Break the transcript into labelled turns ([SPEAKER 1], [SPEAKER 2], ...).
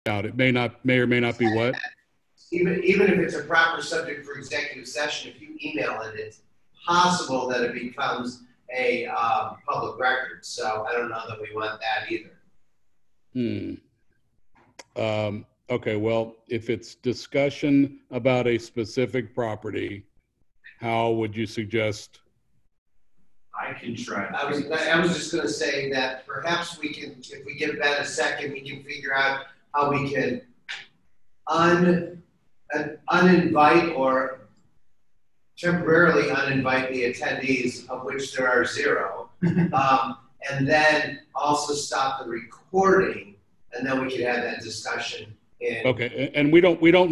[SPEAKER 1] out. It may or may not be what?
[SPEAKER 2] Even if it's a proper subject for executive session, if you email it, it's possible that it becomes a public record. So I don't know that we want that either.
[SPEAKER 1] Okay, well, if it's discussion about a specific property, how would you suggest?
[SPEAKER 3] I can try.
[SPEAKER 2] I was just going to say that perhaps we can, if we give Ben a second, we can figure out how we can uninvite or temporarily uninvite the attendees, of which there are 0, and then also stop the recording, and then we could have that discussion.
[SPEAKER 1] Okay, and we don't